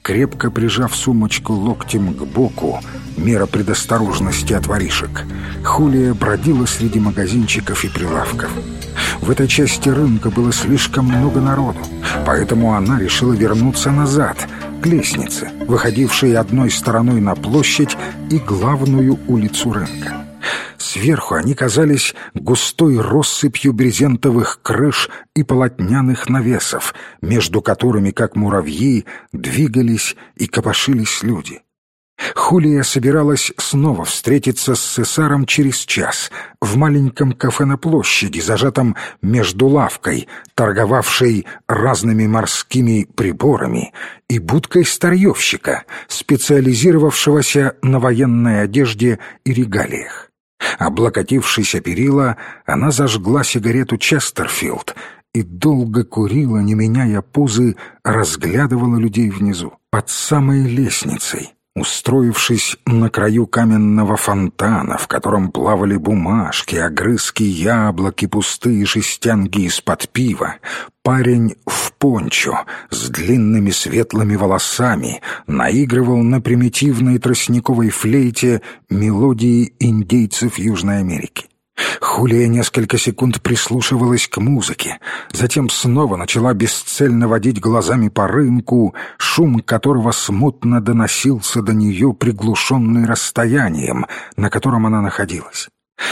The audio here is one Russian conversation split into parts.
Крепко прижав сумочку локтем к боку, мера предосторожности от воришек, Хулия бродила среди магазинчиков и прилавков. В этой части рынка было слишком много народу, поэтому она решила вернуться назад, к лестнице, выходившей одной стороной на площадь и главную улицу рынка. Сверху они казались густой россыпью брезентовых крыш и полотняных навесов, между которыми, как муравьи, двигались и копошились люди. Хулия собиралась снова встретиться с Сесаром через час в маленьком кафе на площади, зажатом между лавкой, торговавшей разными морскими приборами, и будкой старьевщика, специализировавшегося на военной одежде и регалиях. Облокотившись о перила, она зажгла сигарету «Честерфилд» и долго курила, не меняя позы, разглядывала людей внизу, под самой лестницей, устроившись на краю каменного фонтана, в котором плавали бумажки, огрызки яблок и пустые жестянки из-под пива. Парень в пончо с длинными светлыми волосами наигрывал на примитивной тростниковой флейте мелодии индейцев Южной Америки. Хулия несколько секунд прислушивалась к музыке, затем снова начала бесцельно водить глазами по рынку, шум которого смутно доносился до нее, приглушенный расстоянием, на котором она находилась.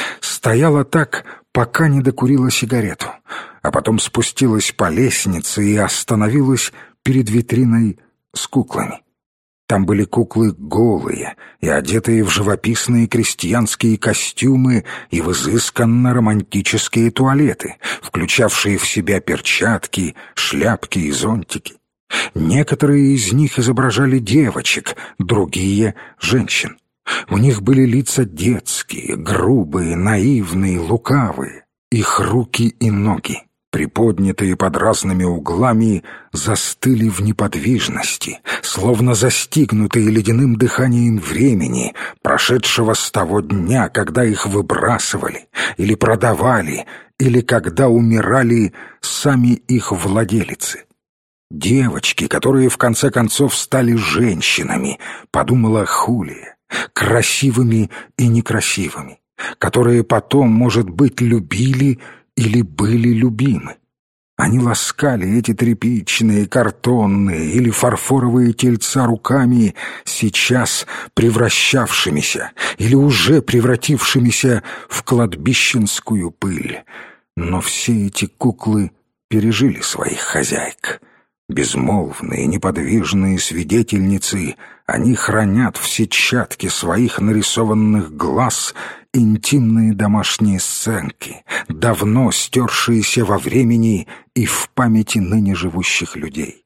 Стояла так, пока не докурила сигарету, а потом спустилась по лестнице и остановилась перед витриной с куклами. Там были куклы голые и одетые в живописные крестьянские костюмы и в изысканно-романтические туалеты, включавшие в себя перчатки, шляпки и зонтики. Некоторые из них изображали девочек, другие — женщин. У них были лица детские, грубые, наивные, лукавые. Их руки и ноги, приподнятые под разными углами, застыли в неподвижности, словно застигнутые ледяным дыханием времени, прошедшего с того дня, когда их выбрасывали или продавали, или когда умирали сами их владелицы. Девочки, которые в конце концов стали женщинами, подумала Хулия, красивыми и некрасивыми, которые потом, может быть, любили или были любимы. Они ласкали эти тряпичные, картонные или фарфоровые тельца руками, сейчас превращавшимися или уже превратившимися в кладбищенскую пыль. Но все эти куклы пережили своих хозяек. Безмолвные, неподвижные свидетельницы, они хранят в сетчатке своих нарисованных глаз интимные домашние сценки, давно стершиеся во времени и в памяти ныне живущих людей.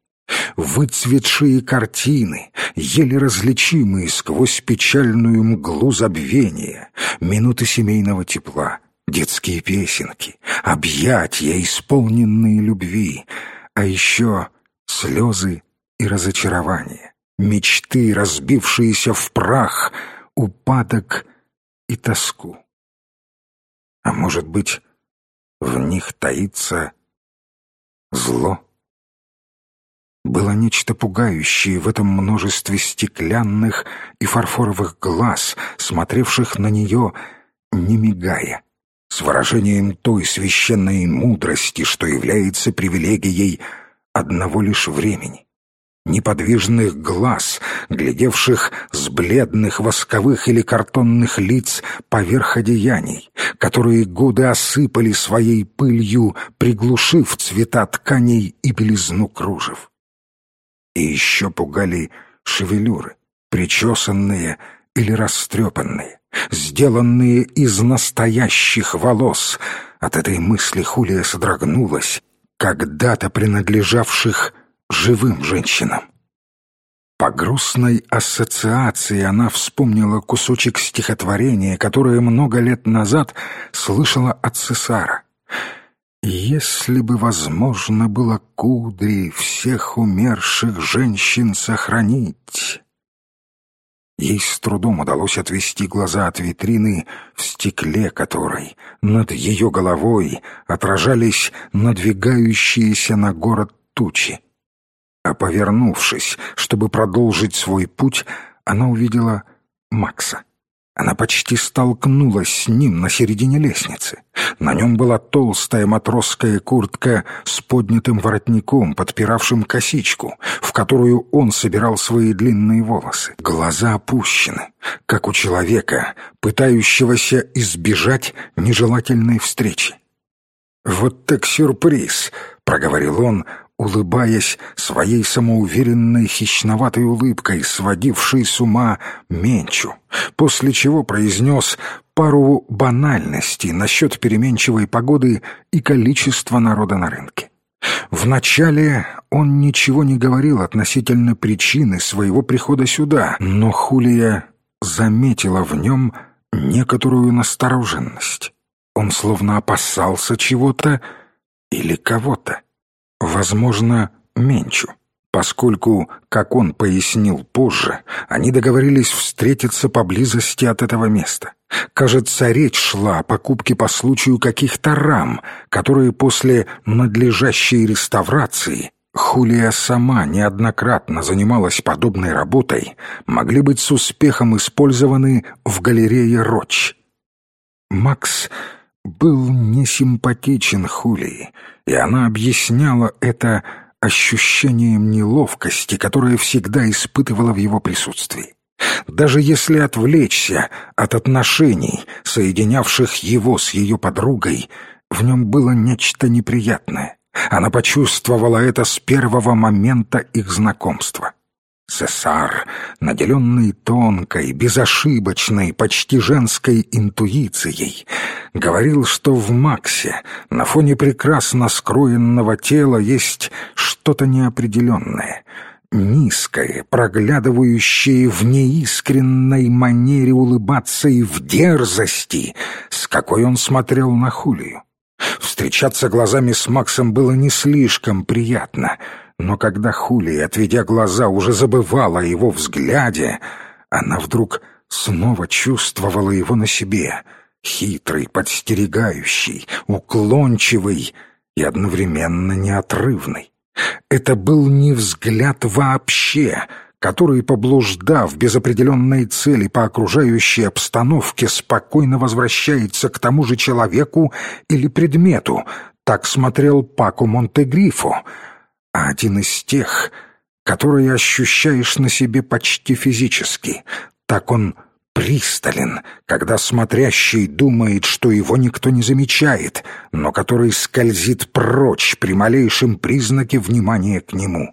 Выцветшие картины, еле различимые сквозь печальную мглу забвения, минуты семейного тепла, детские песенки, объятия, исполненные любви, а еще слезы и разочарования, мечты, разбившиеся в прах, упадок и тоску. А может быть, в них таится зло? Было нечто пугающее в этом множестве стеклянных и фарфоровых глаз, смотревших на нее, не мигая, с выражением той священной мудрости, что является привилегией одного лишь времени. Неподвижных глаз, глядевших с бледных восковых или картонных лиц поверх одеяний, которые годы осыпали своей пылью, приглушив цвета тканей и белизну кружев. И еще пугали шевелюры, причесанные или растрепанные, сделанные из настоящих волос. От этой мысли Хулия содрогнулась, когда-то принадлежавших живым женщинам. По грустной ассоциации она вспомнила кусочек стихотворения, которое много лет назад слышала от Сесара. «Если бы возможно было кудри всех умерших женщин сохранить». Ей с трудом удалось отвести глаза от витрины, в стекле которой над ее головой отражались надвигающиеся на город тучи. А повернувшись, чтобы продолжить свой путь, она увидела Макса. Она почти столкнулась с ним на середине лестницы. На нем была толстая матросская куртка с поднятым воротником, подпиравшим косичку, в которую он собирал свои длинные волосы. Глаза опущены, как у человека, пытающегося избежать нежелательной встречи. «Вот так сюрприз», — проговорил он, улыбаясь своей самоуверенной хищноватой улыбкой, сводившей с ума Менчу, после чего произнес пару банальностей насчет переменчивой погоды и количества народа на рынке. Вначале он ничего не говорил относительно причины своего прихода сюда, но Хулия заметила в нем некоторую настороженность. Он словно опасался чего-то или кого-то. Возможно, Менчу, поскольку, как он пояснил позже, они договорились встретиться поблизости от этого места. Кажется, речь шла о покупке по случаю каких-то рам, которые после надлежащей реставрации, Хулия сама неоднократно занималась подобной работой, могли быть с успехом использованы в галерее Роч. Макс был несимпатичен Хулии, и она объясняла это ощущением неловкости, которое всегда испытывала в его присутствии. Даже если отвлечься от отношений, соединявших его с ее подругой, в нем было нечто неприятное. Она почувствовала это с первого момента их знакомства. Сесар, наделенный тонкой, безошибочной, почти женской интуицией, говорил, что в Максе на фоне прекрасно скроенного тела есть что-то неопределенное, низкое, проглядывающее в неискренней манере улыбаться и в дерзости, с какой он смотрел на Хулию. Встречаться глазами с Максом было не слишком приятно, но когда Хулия, отведя глаза, уже забывала о его взгляде, она вдруг снова чувствовала его на себе, хитрый, подстерегающий, уклончивый и одновременно неотрывный. Это был не взгляд вообще, который, поблуждав без определенной цели по окружающей обстановке, спокойно возвращается к тому же человеку или предмету. Так смотрел Пако Монтегрифо, а один из тех, которые ощущаешь на себе почти физически. Так он пристален, когда смотрящий думает, что его никто не замечает, но который скользит прочь при малейшем признаке внимания к нему.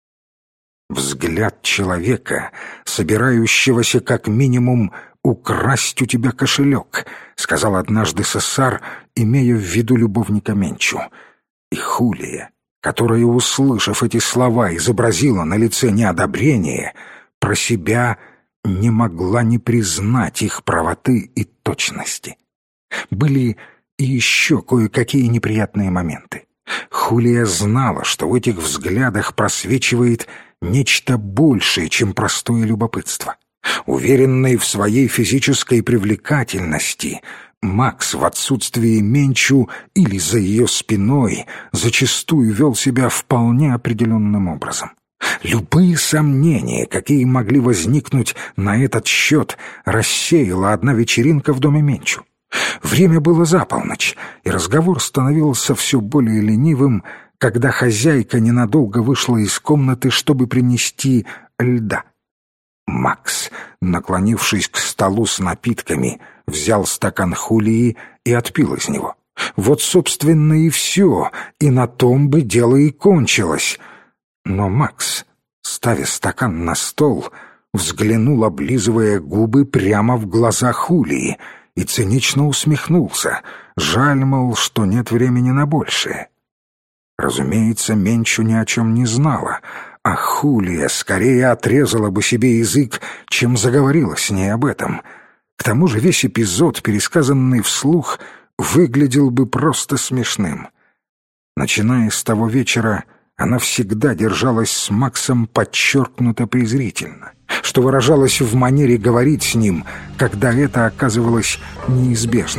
Взгляд человека, собирающегося как минимум украсть у тебя кошелек, сказал однажды Сесар, имея в виду любовника Менчу. И Хулия, которая, услышав эти слова, изобразила на лице неодобрение, про себя не могла не признать их правоты и точности. Были и еще кое-какие неприятные моменты. Хулия знала, что в этих взглядах просвечивает нечто большее, чем простое любопытство. Уверенный в своей физической привлекательности, Макс в отсутствии Менчу или за ее спиной зачастую вел себя вполне определенным образом. Любые сомнения, какие могли возникнуть на этот счет, рассеяла одна вечеринка в доме Менчу. Время было за полночь, и разговор становился все более ленивым, когда хозяйка ненадолго вышла из комнаты, чтобы принести льда. Макс, наклонившись к столу с напитками, взял стакан Хулии и отпил из него. Вот, собственно, и все, и на том бы дело и кончилось. Но Макс, ставя стакан на стол, взглянул, облизывая губы, прямо в глаза Хулии и цинично усмехнулся. Жаль, мол, что нет времени на большее. Разумеется, Менчу ни о чем не знала, а Хулия скорее отрезала бы себе язык, чем заговорила с ней об этом. К тому же весь эпизод, пересказанный вслух, выглядел бы просто смешным. Начиная с того вечера, она всегда держалась с Максом подчеркнуто презрительно, что выражалось в манере говорить с ним, когда это оказывалось неизбежным.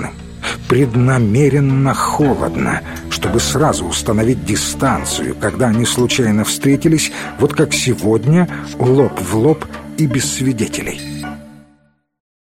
преднамеренно холодно, чтобы сразу установить дистанцию, когда они случайно встретились, вот как сегодня, лоб в лоб и без свидетелей.